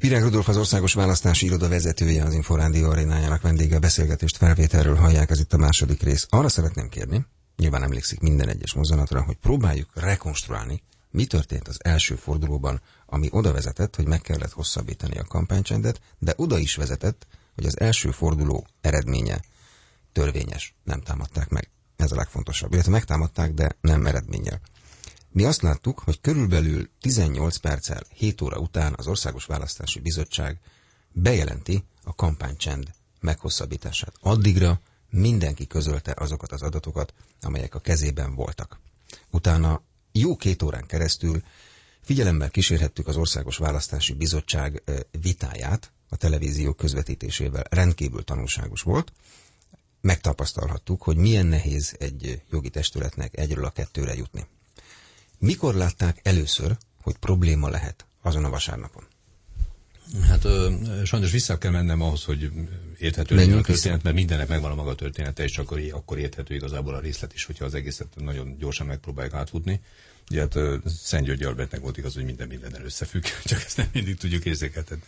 Virág Rudolf, az Országos Választási Iroda vezetője, az Inforádió arénájának vendége. A beszélgetést felvételről hallják, ez itt a második rész. Arra szeretném kérni, nyilván emlékszik minden egyes mozzanatra, hogy próbáljuk rekonstruálni, mi történt az első fordulóban, ami oda vezetett, hogy meg kellett hosszabbítani a kampánycsendet, de oda is vezetett, hogy az első forduló eredménye törvényes, nem támadták meg. Ez a legfontosabb. Illetve megtámadták, de nem eredménnyel. Mi azt láttuk, hogy körülbelül 18 perccel 7 óra után az Országos Választási Bizottság bejelenti a kampánycsend meghosszabbítását. Addigra mindenki közölte azokat az adatokat, amelyek a kezében voltak. Utána jó 2 órán keresztül figyelemmel kísérhettük az Országos Választási Bizottság vitáját, a televízió közvetítésével rendkívül tanulságos volt. Megtapasztalhattuk, hogy milyen nehéz egy jogi testületnek egyről a kettőre jutni. Mikor látták először, hogy probléma lehet azon a vasárnapon? Hát sajnos vissza kell mennem ahhoz, hogy érthető legyen a történet, mert mindennek megvan a maga története, és akkor érthető igazából a részlet is, hogyha az egészet nagyon gyorsan megpróbáljuk átfutni. Ugye hát Szent György Albertnek volt igaz, hogy minden összefügg, csak ezt nem mindig tudjuk érzékeltetni.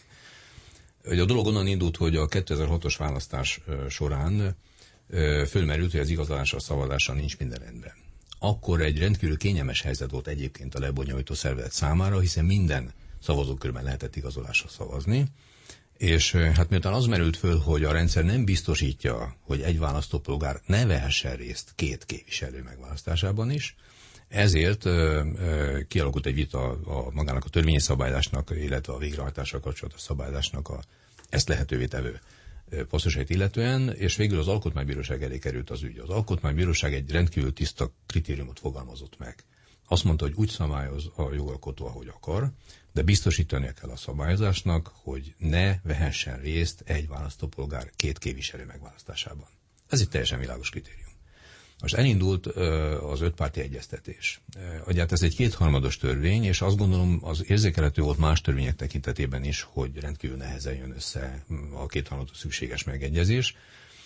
A dolog onnan indult, hogy a 2006-os választás során fölmerült, hogy az igazolással, szavazással nincs minden rendben. Akkor egy rendkívül kényelmes helyzet volt egyébként a lebonyolító szervezet számára, hiszen minden szavazókörben lehetett igazolással szavazni, és hát miután az merült föl, hogy a rendszer nem biztosítja, hogy egy választópolgár ne vehessen részt 2 képviselő megválasztásában is, ezért kialakult egy vita magának a törvényi szabályzásnak, illetve a végrehajtással kapcsolatos szabályzásnak ezt lehetővé tevő posztusait illetően, és végül az Alkotmánybíróság elé került az ügy. Az Alkotmánybíróság egy rendkívül tiszta kritériumot fogalmazott meg. Azt mondta, hogy úgy szabályoz a jogalkotó, ahogy akar, de biztosítania kell a szabályozásnak, hogy ne vehessen részt egy választópolgár 2 képviselő megválasztásában. Ez egy teljesen világos kritérium. Most elindult az 5 párti egyeztetés. Hát ez egy 2/3 törvény, és azt gondolom az érzékelhető volt más törvények tekintetében is, hogy rendkívül nehezen jön össze a 2/3 szükséges megegyezés,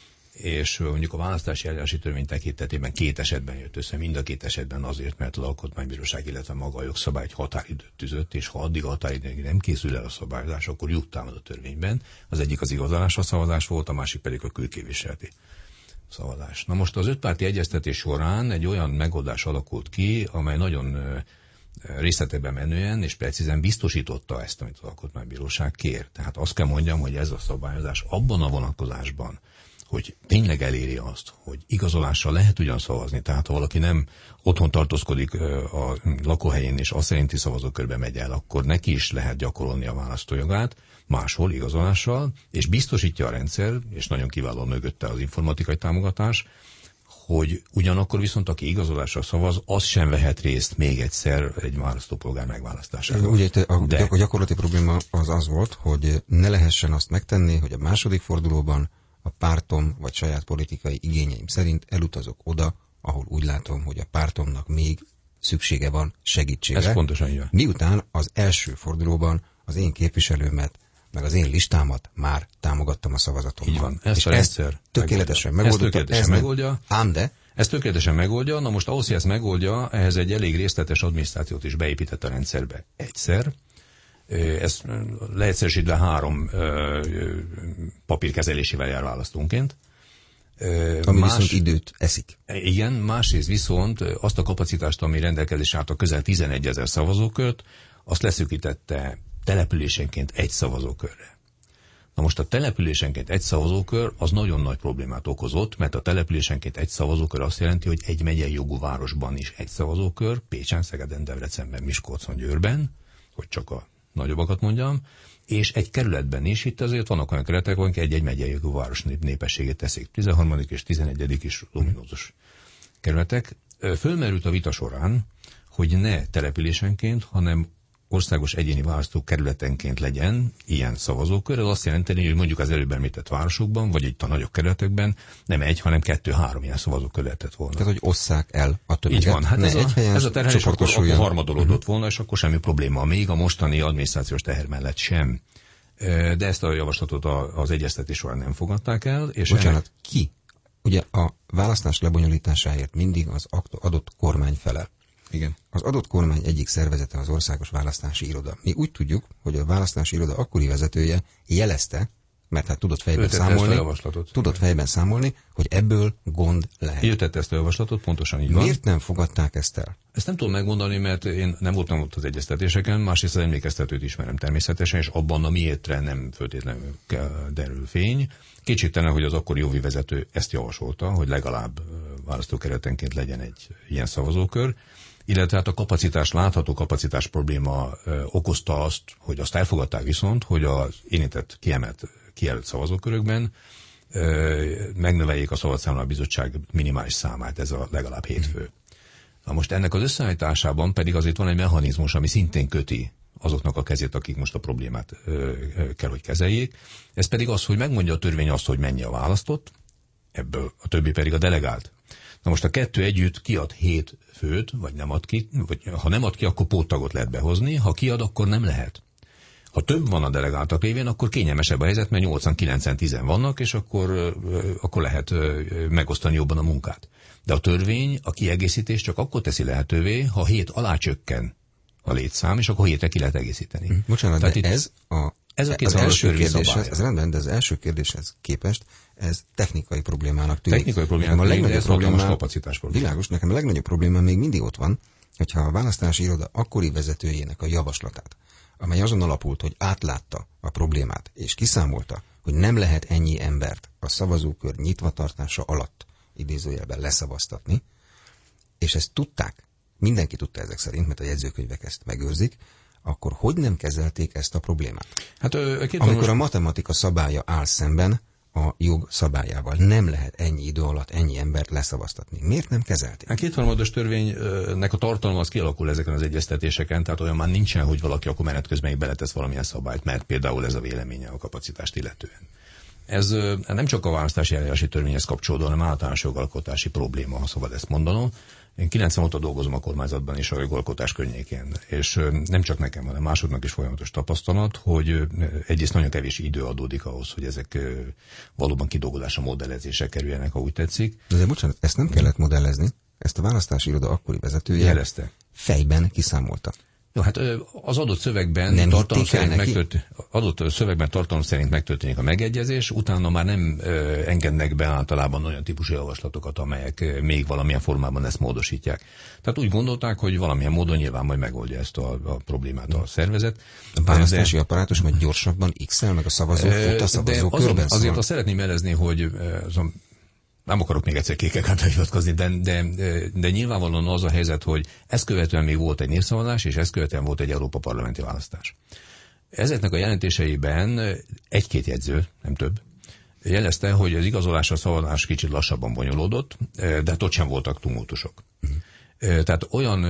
és mondjuk a választási eljárási törvény tekintetében 2 esetben jött össze, mind a 2 esetben azért, mert az Alkotmánybíróság, illetve maga a jogszabály egy határidőt tűzött, és ha addig a határidőig nem készül el a szabályozás, akkor lyuk támad a törvényben. Az egyik az igazolásra szavazás volt, a másik pedig a külképviseleti szavazás. Na most az 5 párti egyeztetés során egy olyan megoldás alakult ki, amely nagyon részletekben menően és precízen biztosította ezt, amit az Alkotmánybíróság kér. Tehát azt kell mondjam, hogy ez a szabályozás abban a vonatkozásban, hogy tényleg eléri azt, hogy igazolással lehet ugyan szavazni, tehát ha valaki nem otthon tartózkodik a lakóhelyén és azt szerinti szavazókörbe megy el, akkor neki is lehet gyakorolni a választójogát, máshol igazolással, és biztosítja a rendszer, és nagyon kiváló mögötte az informatikai támogatás, hogy ugyanakkor viszont aki igazolással szavaz, az sem vehet részt még egyszer egy választópolgár megválasztásában. Ugye a gyakorlati probléma az volt, hogy ne lehessen azt megtenni, hogy a második fordulóban a pártom vagy saját politikai igényeim szerint elutazok oda, ahol úgy látom, hogy a pártomnak még szüksége van segítségre. Ez pontosan így van. Miután az első fordulóban az én képviselőmet, meg az én listámat már támogattam a szavazatommal. Így van. Ezt a rendszer tökéletesen megoldja. Ám de ezt tökéletesen megoldja. Na most ahhoz, hogy ezt megoldja, ehhez egy elég részletes adminisztrációt is beépített a rendszerbe. Egyszer. Ez leegyszerűsítve 3 papírkezelésével jár választónként. Ami viszont időt eszik. Igen, másrészt viszont azt a kapacitást, ami rendelkezésre állt a közel 11 000 szavazókört, azt leszűkítette településenként 1 szavazókörre. Na most a településenként 1 szavazókör az nagyon nagy problémát okozott, mert a településenként 1 szavazókör azt jelenti, hogy egy megyei jogú városban is 1 szavazókör, Pécsen, Szegeden, Debrecenben, Miskolcon, Győrben, hogy csak a nagyobbakat mondjam, és egy kerületben is, itt azért vannak olyan kerületek, amik egy megyei jogú város népességét teszik. 13. és 11. is luminózus kerületek. Fölmerült a vita során, hogy ne településenként, hanem országos egyéni választókerületenként legyen ilyen szavazókör. Ez azt jelenti, hogy mondjuk az előbb említett városokban, vagy itt a nagyobb kerületekben nem 1, hanem 2-3 ilyen szavazókör lehetett volna. Tehát, hogy osszák el a többiket. Így van, hát ez a terhelés akkor harmadolódott volna, és akkor semmi probléma. Még a mostani adminisztrációs teher mellett sem. De ezt a javaslatot az egyeztetés során nem fogadták el. És bocsánat, ki? Ugye a választás lebonyolításáért mindig az adott kormány felel. Igen. Az adott kormány egyik szervezete az Országos Választási Iroda. Mi úgy tudjuk, hogy a választási iroda akkori vezetője jelezte, mert hát tudott fejben számolni, hogy ebből gond lehet. Ő tette ezt a javaslatot, pontosan így van. Miért nem fogadták ezt el? Ezt nem tudom megmondani, mert én nem voltam ott az egyeztetéseken, másrészt az emlékeztetőt ismerem természetesen, és abban a miértre nem feltétlenül derül fény. Kétségtelen, hogy az akkori jogi vezető ezt javasolta, hogy legalább választókeretenként legyen egy ilyen szavazókör, illetve hát a látható kapacitás probléma okozta azt, hogy azt elfogadták viszont, hogy az érintett kijelölt szavazókörökben megnöveljék a Szabadszámláló Bizottság minimális számát, ez a legalább 7 fő. Na most ennek az összeállításában pedig azért van egy mechanizmus, ami szintén köti azoknak a kezét, akik most a problémát kell, hogy kezeljék. Ez pedig az, hogy megmondja a törvény azt, hogy mennyi a választott, ebből a többi pedig a delegált. Na most a kettő együtt kiad 7 főt, vagy nem ad ki, vagy ha nem ad ki, akkor póttagot lehet behozni, ha kiad, akkor nem lehet. Ha több van a delegáltak révén, akkor kényelmesebb a helyzet, mert 8-9-10 vannak, és akkor lehet megosztani jobban a munkát. De a törvény a kiegészítés csak akkor teszi lehetővé, ha 7 alá csökken a létszám, és akkor 7-re ki lehet egészíteni. Bocsánat, tehát de ez az első kérdéshez, ez rendben, de az első kérdéshez képest ez technikai problémának tűnik. Technikai problémának tűnik, de ez hatalmas kapacitás probléma. Világos, nekem a legnagyobb probléma még mindig ott van, hogyha a választási iroda akkori vezetőjének a javaslatát, amely azon alapult, hogy átlátta a problémát, és kiszámolta, hogy nem lehet ennyi embert a szavazókör nyitvatartása alatt idézőjelben leszavaztatni, és ezt tudták, mindenki tudta ezek szerint, mert a jegyzőkönyvek ezt megőrzik, akkor hogy nem kezelték ezt a problémát? Hát, amikor a matematika szabálya áll szemben a jog szabályával, nem lehet ennyi idő alatt ennyi embert leszavaztatni. Miért nem kezelték? A kétharmados törvénynek a tartalma az kialakul ezeken az egyeztetéseken, tehát olyan már nincsen, hogy valaki akkor menet közben beletesz valamilyen szabályt, mert például ez a véleménye a kapacitást illetően. Ez nem csak a választási eljárási törvényhez kapcsolódó, hanem általános jogalkotási probléma, ha szabad ezt mondanom. Én 90 óta dolgozom a kormányzatban és a jogalkotás környékén, és nem csak nekem, hanem másodnak is folyamatos tapasztalat, hogy egyrészt nagyon kevés idő adódik ahhoz, hogy ezek valóban kidolgozásra, modellezésre kerüljenek, ha úgy tetszik. De bocsánat, ezt nem kellett modellezni, ezt a választási iroda akkori vezetője jelezte. Fejben kiszámolta. Jó, hát az adott szövegben tartalom szerint megtörténik a megegyezés, utána már nem engednek be általában olyan típusú javaslatokat, amelyek még valamilyen formában ezt módosítják. Tehát úgy gondolták, hogy valamilyen módon nyilván majd megoldja ezt a problémát a szervezet. A választási apparátus majd gyorsabban x-el, meg a szavazó fut a szavazókörben. Azért azt szeretném jelezni, hogy nem akarok még egyszer kékekártyára hivatkozni, de nyilvánvalóan az a helyzet, hogy ezt követően még volt egy népszavazás, és ezt követően volt egy Európa parlamenti választás. Ezeknek a jelentéseiben egy-két jegyző, nem több, jelezte, hogy az igazolás, a szavazás kicsit lassabban bonyolódott, de ott sem voltak tumultusok. Tehát olyan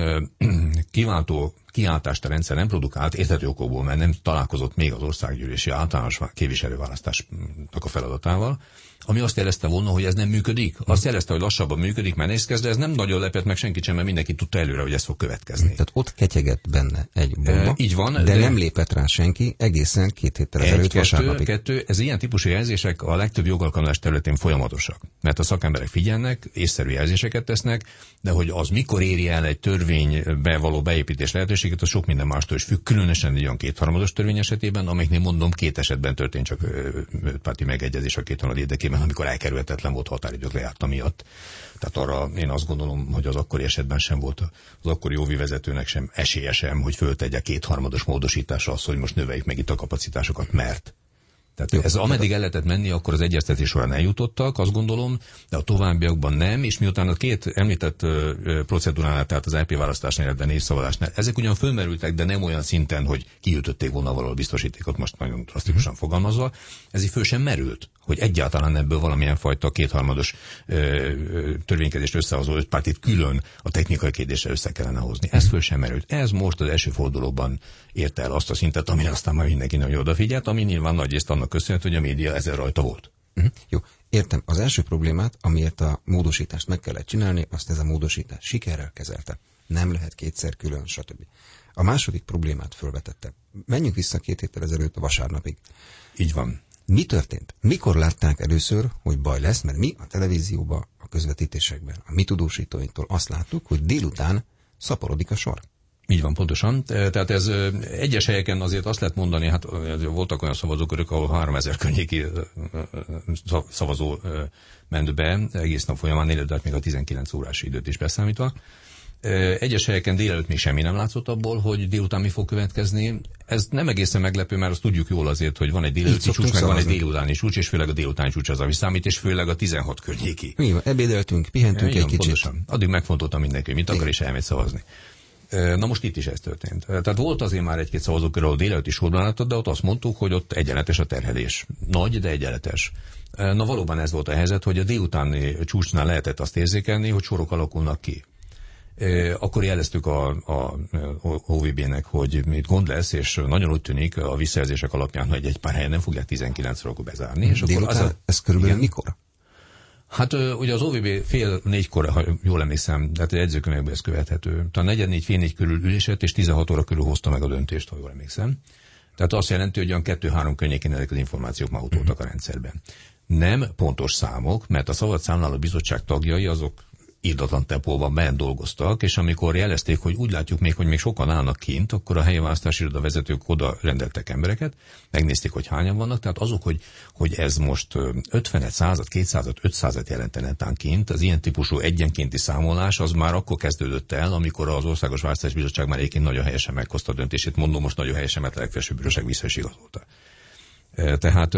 kiváltó kiáltást a rendszer nem produkált, érthető okokból, mert nem találkozott még az országgyűlési általános képviselőválasztásnak a feladatával, ami azt jelezte volna, hogy ez nem működik. Azt jelezte, hogy lassabban működik, menészkezd, de ez nem nagyon lepett meg senkit sem, mert mindenki tudta előre, hogy ez fog következni. Tehát ott ketyegett benne egy bomba, így van, de nem lépett rá senki egészen 2 héttel ezelőtt vasárnapig. Ez ilyen típusú jelzések a legtöbb jogalkalmazás területén folyamatosak. Mert a szakemberek figyelnek, észszerű jelzéseket tesznek, de hogy az mikor éri el egy törvénybe való beépítés lehetőséget, az sok minden mástól is függ, különösen egy olyan kétharmados törvény esetében, amelyiknél mondom 2 esetben történt csak párti megegyezés a kétharmad érdekében, amikor elkerülhetetlen volt határidők lejárta miatt. Tehát arra én azt gondolom, hogy az akkori esetben sem volt az akkori jóvi vezetőnek sem esélye sem, hogy föltegye kétharmados módosításra azt, hogy most növeljük meg itt a kapacitásokat, mert. Tehát ez ameddig el lehetett menni, akkor az egyeztetés során eljutottak, azt gondolom, de a továbbiakban nem, és miután a 2 említett procedúránál, tehát az EP választásnál, illetve névszavazásnál, ezek ugyan fölmerültek, de nem olyan szinten, hogy kiütötték volna valahol biztosítékot, most nagyon drasztikusan fogalmazva, ez így föl sem merült, hogy egyáltalán ebből valamilyen fajta kétharmados törvénykezést összehozó 5 pártit külön a technikai kérdésre össze kellene hozni. Ez föl sem merült. Ez most az első fordulóban érte el azt a szintet, amire aztán már mindenki nagyon odafigyelt, ami nyilván nagyrészt annak köszönhető, hogy a média ezzel rajta volt. Jó, értem. Az első problémát, amiért a módosítást meg kellett csinálni, azt ez a módosítás sikerrel kezelte. Nem lehet kétszer külön, stb. A második problémát fölvetette. Menjünk vissza 2 héttel ezelőtt a vasárnapig. Így van. Mi történt? Mikor látták először, hogy baj lesz? Mert mi a televízióban, a közvetítésekben, a mi tudósítóinktól azt láttuk, hogy délután szaporodik a sor. Így van, pontosan. Tehát ez egyes helyeken azért azt lehet mondani, hát voltak olyan szavazókörök, ahol 3000 környéki szavazó ment be egész nap folyamán, de még a 19 órás időt is beszámítva. Egyes helyeken délelőtt még semmi nem látszott abból, hogy délután mi fog következni. Ez nem egészen meglepő, mert azt tudjuk jól azért, hogy van egy délelőtti csúcs, meg van egy délutáni csúcs, és főleg a délutáni csúcs az, ami számít, és főleg a 16 környéki. Mi van, ebédeltünk, pihentünk egy kicsit. Pontosan. Addig megfontoltam mindenki, mit akar, és elmegy szavazni. Na most itt is ez történt. Tehát volt azért már egy-két szavazókör, ahol délelőtti sorban látott, de ott azt mondtuk, hogy ott egyenletes a terhelés. Nagy, de egyenletes. Na valóban ez volt a helyzet, hogy a délutáni csúcsnál lehetett azt érzékelni, hogy sorok alakulnak ki. Akkor jeleztük a OVB-nek, hogy itt gond lesz, és nagyon úgy tűnik a visszajelzések alapján, hogy egy pár helyen nem fogják 19-ra bezárni. És délután, akkor ez körülbelül mikor? Hát ugye az OVB 3:30, ha jól emlékszem, tehát egy jegyzőkönyvekben ez követhető. Talán 4:45, 4:30 körül ülésett, és 16 óra körül hozta meg a döntést, ha jól emlékszem. Tehát azt jelenti, hogy olyan 2-3 környékén ezek az információk már utoltak a rendszerben. Nem pontos számok, mert a Szavazatszámláló Bizottság tagjai azok írdatlan tempóban bent dolgoztak, és amikor jelezték, hogy úgy látjuk még, hogy még sokan állnak kint, akkor a helyi választási iroda vezetők oda rendeltek embereket, megnézték, hogy hányan vannak, tehát azok, hogy ez most 50-et, 100-at, 200-at, 500-at jelentene tán kint, az ilyen típusú egyenkénti számolás, az már akkor kezdődött el, amikor az Országos Választási Bizottság már egyébként nagyon helyesen meghozta a döntését, mondom most nagyon helyesen, mert a legfelsőbb bíróság vissza is igazolta. Tehát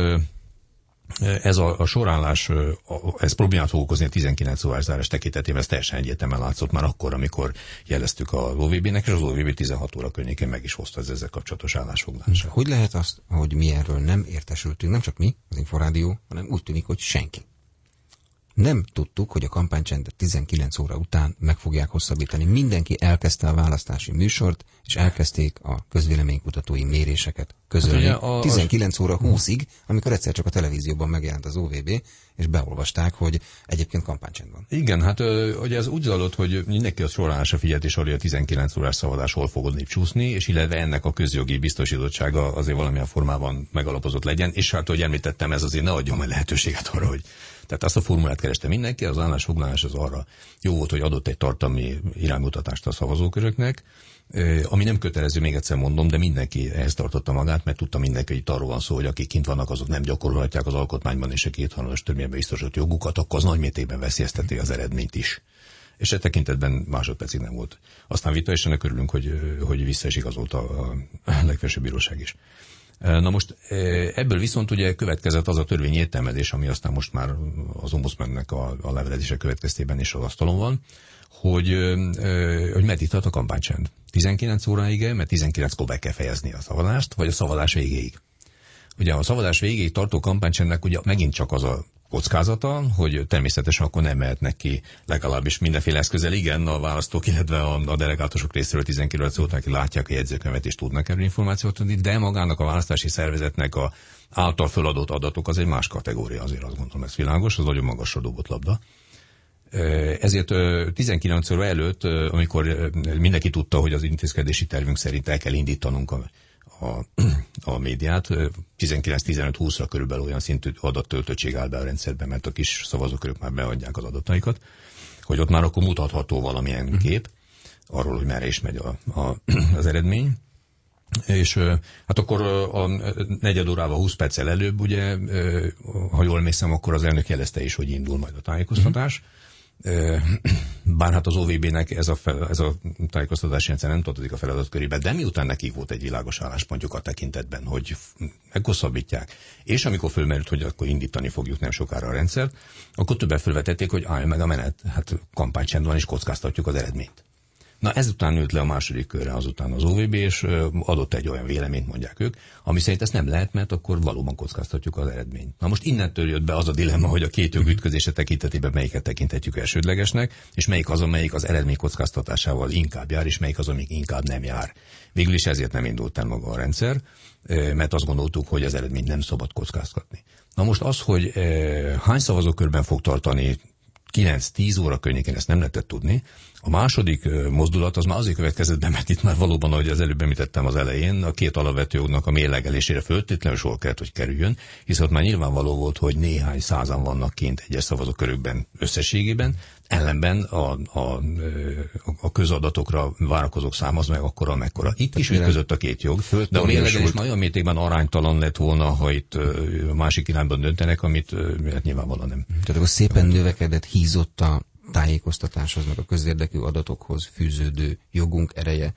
ez a sorállás, ez problémát fog okozni a 19 órás zárás tekintetében, ez teljesen egyértelműen látszott már akkor, amikor jeleztük az OVB-nek, és az OVB 16 óra környékén meg is hozta ezzel kapcsolatos állásfoglalását. Hogy lehet azt, hogy mi erről nem értesültünk, nem csak mi, az Inforádió, hanem úgy tűnik, hogy senki. Nem tudtuk, hogy a kampánycsendet 19 óra után meg fogják hosszabbítani. Mindenki elkezdte a választási műsort, és elkezdték a közvéleménykutatói méréseket közölni. Hát 19 óra 20-ig, amikor egyszer csak a televízióban megjelent az OVB, és beolvasták, hogy egyébként kampánycsend van. Igen, hát ugye ez úgy zajlott, hogy mindenki a sorolásra figyelt, és arra a 19 órás szavazás hol fog odébb csúszni, és illetve ennek a közjogi biztosítottsága azért valamilyen formában megalapozott legyen, és hát, hogy említettem, ez azért ne adjon meg lehetőséget arra, hogy tehát azt a formulát kereste mindenki, az állásfoglalás az arra jó volt, hogy adott egy tartalmi iránymutatást a szavazóköröknek, ami nem kötelező, még egyszer mondom, de mindenki ehhez tartotta magát, mert tudta mindenki, hogy itt arról van szó, hogy akik kint vannak, azok nem gyakorolhatják az alkotmányban és a kétharmados törvényben biztosított jogukat, akkor az nagy mértékben veszélyezteti az eredményt is. És e tekintetben másodpercig nem volt. Aztán vita, és ennek örülünk, hogy vissza is igazolta a legfelsőbb bíróság is. Na most ebből viszont ugye következett az a törvény értelmezés, ami aztán most már az ombudsmannek a levelezése következtében is az asztalon van, hogy meddig tart a kampánycsend. 19 óráig, mert 19-kor be kell fejezni a szavazást, vagy a szavazás végéig. Ugye a szavazás végéig tartó kampánycsendnek ugye megint csak az a kockázata, hogy természetesen akkor nem mehetnek ki legalábbis mindenféle eszközzel, igen, a választók, illetve a delegátusok részéről 19 óta, akik látják a jegyzőkönyvet és tudnak erről információt adni, de magának a választási szervezetnek a által föladott adatok az egy más kategória, azért azt gondolom, ez világos, az nagyon magasra dobott labda. Ezért 19 óra előtt, amikor mindenki tudta, hogy az intézkedési tervünk szerint el kell indítanunk a médiát, 19-15-20-ra körülbelül olyan szintű adattöltöttség áll be a rendszerben, mert a kis szavazókörök már beadják az adataikat, hogy ott már akkor mutatható valamilyen kép arról, hogy merre is megy az eredmény. És hát akkor a negyed órával 20 perccel előbb, ugye, ha jól emlékszem, akkor az elnök jelezte is, hogy indul majd a tájékoztatás. Bár hát az OVB-nek ez a tájékoztatási rendszer nem tartozik a feladat körébe, de miután nekik volt egy világos álláspontjuk a tekintetben, hogy meghosszabbítják, és amikor fölmerült, hogy akkor indítani fogjuk nem sokára a rendszert, akkor többen fölvetették, hogy állj meg a menet, hát kampánycsend van, és kockáztatjuk az eredményt. Na ezután ült le a második körre azután az OVB, és adott egy olyan véleményt, mondják ők, ami szerint ezt nem lehet, mert akkor valóban kockáztatjuk az eredményt. Na most innentől jött be az a dilemma, hogy a két jog ütközése tekintetében melyiket tekinthetjük elsődlegesnek, és melyik az, amelyik az eredmény kockáztatásával inkább jár, és melyik az, amelyik inkább nem jár. Végül is ezért nem indult el maga a rendszer, mert azt gondoltuk, hogy az eredményt nem szabad kockáztatni. Na most az, hogy hány szavazókörben fog tartani 9-10 óra környékén, ezt nem lehetett tudni. A második mozdulat az már azért következett be, mert itt már valóban, ahogy az előbb említettem az elején, a két alapvető jognak a mérlegelésére föltétlenül sor kellett, hogy kerüljön, hiszen ott már nyilvánvaló volt, hogy néhány százan vannak kint egyes szavazókörökben összességében. Ellenben a közadatokra várakozók száma az meg akkora, mekkora. Itt is ütközött a két jog, de a mérlegelés már olyan mértékben aránytalan lett volna, ha itt másik irányban döntenek, amit hát nyilvánvalóan nem. Tehát akkor szépen növekedett, hízott a tájékoztatáshoz, meg a közérdekű adatokhoz fűződő jogunk ereje,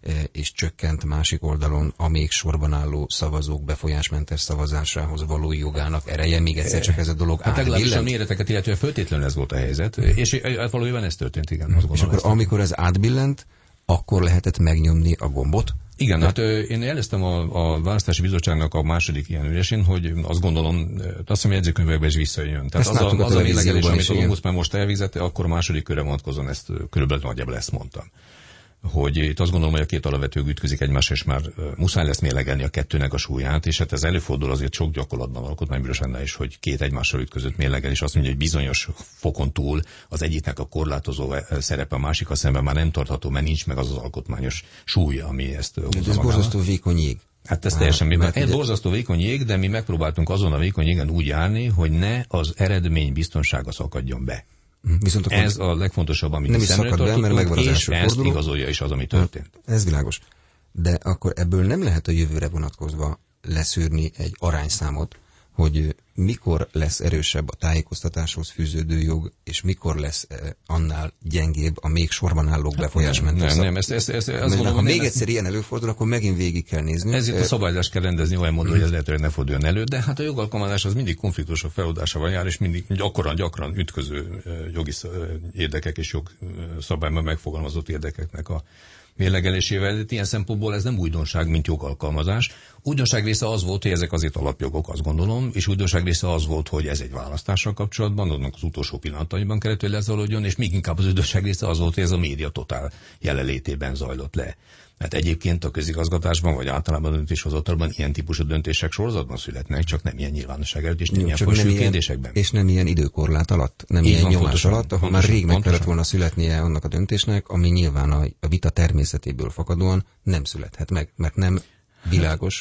és csökkent másik oldalon a még sorban álló szavazók befolyásmentes szavazásához való jogának ereje, még egyszer csak ez a dolog hát legalábbis a méreteket, illetve feltétlenül ez volt a helyzet, és valójában ez történt, igen. És akkor amikor ez átbillent, akkor lehetett megnyomni a gombot? Igen, hát én jeleztem a Választási Bizottságnak a második ilyen ülésén, hogy azt gondolom, azt hiszem jegyzőkönyvekben is visszajön. Tehát az a mérlegelés, amit az ombudsman most elvégzett, akkor a második körre vonatkozóan ezt körülbelül nagyjából ezt mondtam. Hogy itt azt gondolom, hogy a két alapvető ütközik egymásra, és már muszáj lesz mérlegelni a kettőnek a súlyát, és hát ez előfordul azért sok gyakorlatban alkotmánybíróságnál is, hogy két egymással ütközött mérlegel, és azt mondja, hogy bizonyos fokon túl az egyiknek a korlátozó szerepe a másikkal szemben már nem tartható, mert nincs meg az alkotmányos súlya, ami ezt ez borzasztó vékony jég. Hát ez teljesen borzasztó vékony jég, de mi megpróbáltunk azon a vékony jégen úgy járni, hogy ne az eredmény biztonsága szakadjon be. Viszont ez a legfontosabb, amit nem is szakad be, mert megvan az első forduló. És ezt igazolja is az, ami történt. Ez világos. De akkor ebből nem lehet a jövőre vonatkozva leszűrni egy arányszámot, hogy mikor lesz erősebb a tájékoztatáshoz fűződő jog, és mikor lesz annál gyengébb a még sorban állók befolyásmentes. Nem, ezt azt gondolom, ha még egyszer ilyen előfordul, akkor megint végig kell nézni. Ezért a szabályozást kell rendezni olyan módon, hogy ez lehetőleg ne forduljon elő, de hát a jogalkalmazás az mindig konfliktusok feloldásával jár, és mindig gyakran ütköző jogi érdekek és jogszabályban megfogalmazott érdekeknek a mérlegelésével. Ilyen szempontból ez nem újdonság, mint jogalkalmazás. Újdonság része az volt, hogy ezek azért alapjogok, azt gondolom, és újdonság része az volt, hogy ez egy választással kapcsolatban, annak az utolsó pillanataiban kellett, hogy lezajlódjon, és még inkább az újdonság része az volt, hogy ez a média totál jelenlétében zajlott le. Mert egyébként a közigazgatásban, vagy általában a döntéshozatalban ilyen típusú döntések sorozatban születnek, csak nem ilyen nyilvánosság előtt, és nem ilyen folyosú kérdésekben. És nem ilyen időkorlát alatt, nem így ilyen van, nyomás alatt, ahol már rég meg kellett volna születnie annak a döntésnek, ami nyilván a vita természetéből fakadóan nem születhet meg, mert nem világos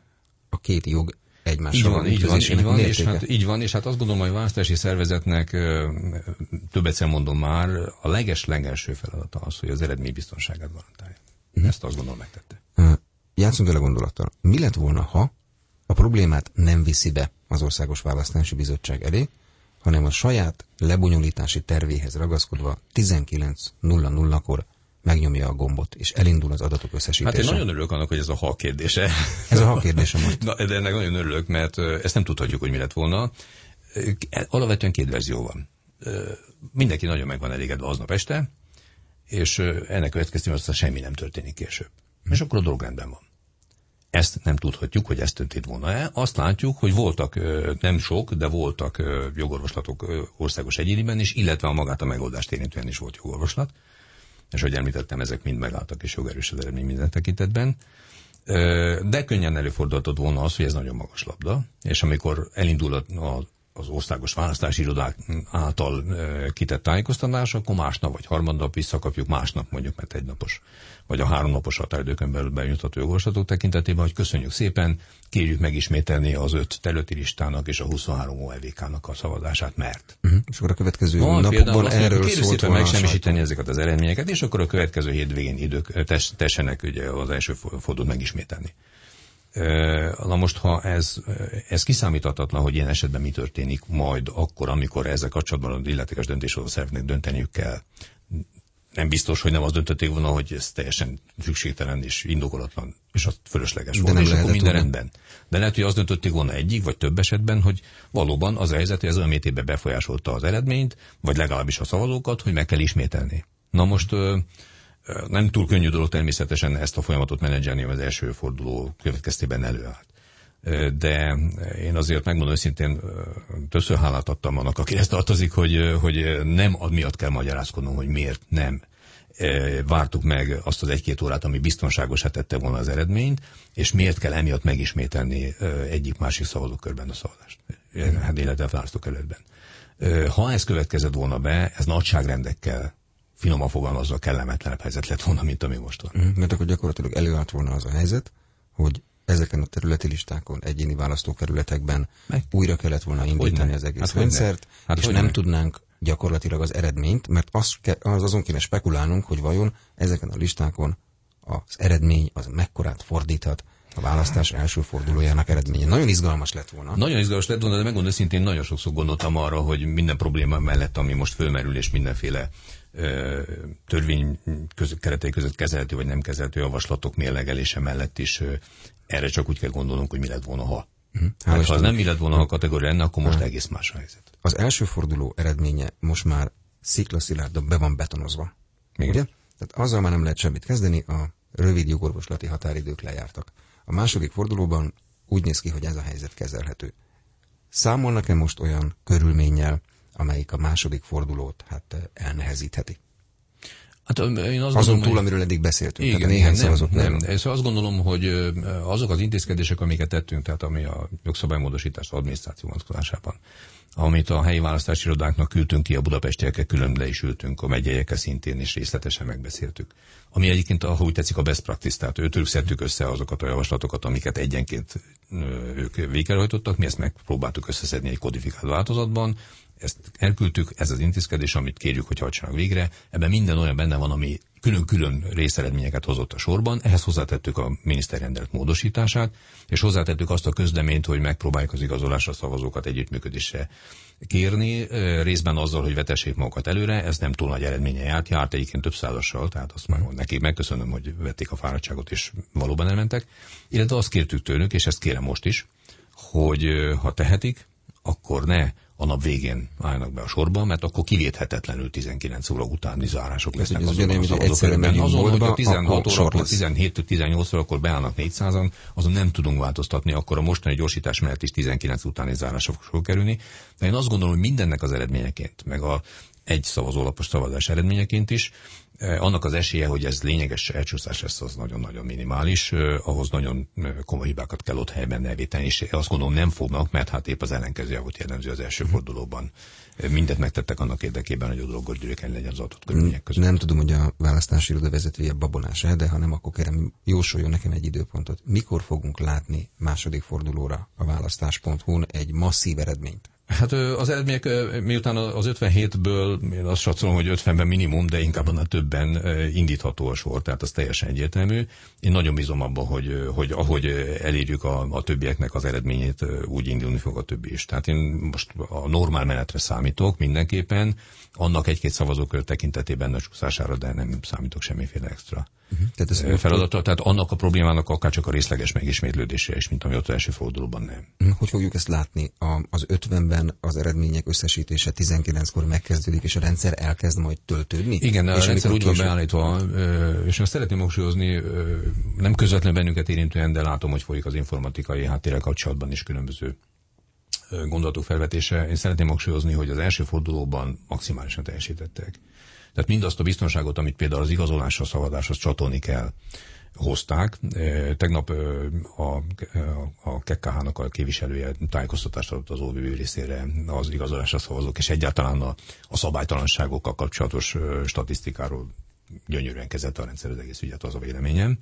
a két jog egymással. Így van, és hát azt gondolom, hogy a választási szervezetnek, több egyszer mondom már, a legelső feladata az, hogy az eredmény biztonságát garantálja. Ezt azt gondolom megtette. Játszunk el a gondolattal. Mi lett volna, ha a problémát nem viszi be az Országos Választási Bizottság elé, hanem a saját lebonyolítási tervéhez ragaszkodva 19:00-kor megnyomja a gombot, és elindul az adatok összesítése? Hát én nagyon örülök annak, hogy ez a ha kérdése. Ez a ha kérdése most. De ennek nagyon örülök, mert ezt nem tudhatjuk, hogy mi lett volna. Alapvetően két verzió van. Mindenki nagyon meg van elégedve aznap este, és ennek következtében aztán semmi nem történik később. És akkor a dolog rendben van. Ezt nem tudhatjuk, hogy ez történt volna-e. Azt látjuk, hogy voltak, nem sok, de voltak jogorvoslatok országos egyéniben is, illetve a magát a megoldást érintően is volt jogorvoslat. És ahogy említettem, ezek mind megálltak, és jogerős az eredmény minden tekintetben. De könnyen előfordulhatott volna az, hogy ez nagyon magas labda, és amikor elindul az országos választási irodák által kitett tájékoztatás, akkor másnap vagy harmadnap visszakapjuk, másnap mondjuk, mert egynapos, vagy a 3 napos határidőkön belül benyújtható jogorvoslatok tekintetében, hogy köszönjük szépen, kérjük megismételni az 5 területi listának és a 23 OLVK-nak a szavazását, mert. És akkor a következő napokban erről szólt volna. Megsemmisíteni ezeket az eredményeket, és akkor a következő hétvégén tessenek ugye az első fordulót megismételni. Na most, ha ez kiszámíthatatlan, hogy ilyen esetben mi történik majd akkor, amikor ezzel kapcsolatban az illetékes döntéshozó szervnek dönteniük kell. Nem biztos, hogy nem az döntötték volna, hogy ez teljesen szükségtelen és indokolatlan, és az fölösleges volna, és akkor minden rendben. De lehet, hogy azt döntötték volna egyik, vagy több esetben, hogy valóban az a helyzet, hogy ez olyan mértékben befolyásolta az eredményt, vagy legalábbis a szavazókat, hogy meg kell ismételni. Na most nem túl könnyű dolog természetesen ezt a folyamatot menedzselni, az első forduló következtében előállt. De én azért megmondom őszintén, többször hálát adtam annak, aki ezt tartozik, hogy nem miatt kell magyarázkodnom, hogy miért nem vártuk meg azt az 1-2 órát, ami biztonságosá tette volna az eredményt, és miért kell emiatt megismételni egyik-másik szavazókörben a szavazást, hát illetve a választókerületben. Ha ez következett volna be, ez nagyságrendekkel, finoman fogalmazva, kellemetlenebb helyzet lett volna, mint ami most van. Mert akkor gyakorlatilag előállt volna az a helyzet, hogy ezeken a területi listákon, egyéni választókerületekben újra kellett volna indítani az egész rendszert, és nem tudnánk gyakorlatilag az eredményt, mert azon kéne spekulálnunk, hogy vajon ezeken a listákon az eredmény az mekkorát fordíthat a választás első fordulójának eredménye. Nagyon izgalmas lett volna. Nagyon izgalmas lett volna, de megmondom szintén nagyon sokszor gondoltam arra, hogy minden probléma mellett, ami most fölmerül, és mindenféle törvény keretei között kezelhető vagy nem kezelhető javaslatok mérlegelése mellett is erre csak úgy kell gondolnunk, hogy mi lett volna, ha. Hát, ha az nem mi lett volna, ha a kategória lenne, akkor most egész más a helyzet. Az első forduló eredménye most már sziklaszilárdan be van betonozva. Ugye? Tehát azzal már nem lehet semmit kezdeni, a rövid jogorvoslati határidők lejártak. A második fordulóban úgy néz ki, hogy ez a helyzet kezelhető. Számolnak-e most olyan körülménnyel, amelyik a második fordulót elnehezítheti? Hát én azt azon túl, amiről eddig beszéltünk. Igen, tehát néhány szavazott nem. Szóval azt gondolom, hogy azok az intézkedések, amiket tettünk, tehát ami a jogszabálymódosítás adminisztráció vonatkozásában, amit a helyi választási irodáknak küldtünk ki, a budapestiekkel külön le is ültünk, a megyeiekkel szintén is részletesen megbeszéltük. Ami egyébként, ha úgy tetszik, a best practice, tehát őtől szedtük össze azokat a javaslatokat, amiket egyenként ők végrehajtottak, mi ezt megpróbáltuk összeszedni egy kodifikált változatban, ezt elküldtük, ez az intézkedés, amit kérjük, hogy hajtsanak végre. Ebben minden olyan benne van, ami külön-külön részeredményeket hozott a sorban. Ehhez hozzátettük a miniszterrendelet módosítását, és hozzátettük azt a közleményt, hogy megpróbáljuk az igazolásra szavazókat együttműködésre kérni, részben azzal, hogy vetessék magukat előre. Ez nem túl nagy eredménye járt egyébként több százassal, tehát azt már nekik megköszönöm, hogy vették a fáradtságot, és valóban elmentek. Illetve azt kértük tőlük, és ezt kérem most is, hogy ha tehetik, akkor ne a nap végén állnak be a sorba, mert akkor kivéthetetlenül 19 óra utáni zárások lesznek azon a szavazókörben. Azon, hogy a 16 órakor, 17-18 órakor beállnak 400-an, azon nem tudunk változtatni, akkor a mostani gyorsítás mellett is 19 utáni zárásra fog kerülni. De én azt gondolom, hogy mindennek az eredményeként, meg egy szavazólapos szavazás eredményeként is, annak az esélye, hogy ez lényeges elcsúszás lesz, az nagyon-nagyon minimális, ahhoz nagyon komoly hibákat kell ott helyben elvéteni, és azt gondolom nem fognak, mert hát épp az ellenkezője volt jellemző az első fordulóban. Mindent megtettek annak érdekében, hogy a dolog gördülékeny legyen az adott körülmények között. Nem tudom, hogy a választási iroda vezetője babonás-e, de ha nem, akkor kérem, jósoljon nekem egy időpontot. Mikor fogunk látni második fordulóra a választás.hu-n egy masszív eredményt? Hát az eredmények, miután az 57-ből, én azt satszolom, hogy 50-ben minimum, de inkább annál többen indítható a sor, tehát az teljesen egyértelmű. Én nagyon bízom abban, hogy ahogy elérjük a többieknek az eredményét, úgy indulni fog a többi is. Tehát én most a normál menetre számítok mindenképpen, annak egy-két szavazókör tekintetében a csúszására, de nem számítok semmiféle extra feladatra. Tehát annak a problémának akár csak a részleges megismétlődésre is, mint ami ott első fordulóban nem. Hogy fogjuk ezt látni? Az 50-ben az eredmények összesítése 19-kor megkezdődik, és a rendszer elkezd majd töltődni? Igen, a rendszer úgy van beállítva, és azt szeretném hangsúlyozni, nem közvetlenül bennünket érintően, de látom, hogy folyik az informatikai háttérrel kapcsolatban is különböző gondolatok felvetése. Én szeretném hangsúlyozni, hogy az első fordulóban maximálisan teljesítettek. Tehát mindazt a biztonságot, amit például az igazolásra, szavazáshoz csatolni kell, hozták. Tegnap a KKH-nak a képviselője tájékoztatást adott az OVV részére az igazolásra szavazók, és egyáltalán a szabálytalanságokkal kapcsolatos statisztikáról gyönyörűen kezelte a rendszer az egész ügyet, az a véleményem.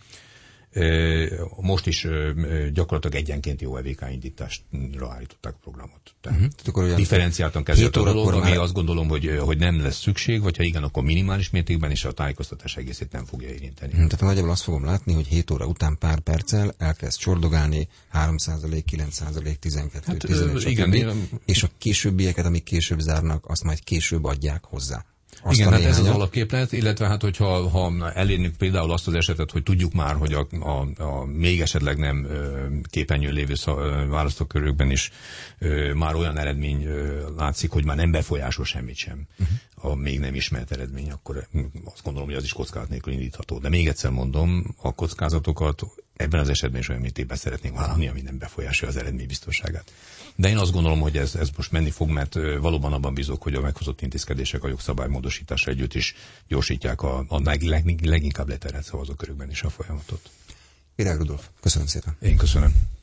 Most is gyakorlatilag egyenként jó EVK indításra állították a programot. Tehát differenciáltan kezdett a dolog, ami azt gondolom, hogy nem lesz szükség, vagy ha igen, akkor minimális mértékben, és a tájékoztatás egészét nem fogja érinteni. Tehát nagyjából azt fogom látni, hogy 7 óra után pár perccel elkezd csordogálni 3%, 9%, 12, 15, igen, és a későbbieket, amik később zárnak, azt majd később adják hozzá. Igen, hát ez az alapképlet, illetve hát, hogyha elérjük például azt az esetet, hogy tudjuk már, hogy a még esetleg nem képernyőn lévő választókörökben is már olyan eredmény látszik, hogy már nem befolyásol semmit sem. A még nem ismert eredmény, akkor azt gondolom, hogy az is kockázat nélkül indítható. De még egyszer mondom, a kockázatokat ebben az esetben is olyan mértékben szeretnénk vállalni, ami nem befolyásolja az eredmény biztonságát. De én azt gondolom, hogy ez most menni fog, mert valóban abban bízok, hogy a meghozott intézkedések a jogszabálymódosításra együtt is gyorsítják a leginkább leterhelt szavazókörökben is a folyamatot. Virág Rudolf, köszönöm szépen. Én köszönöm.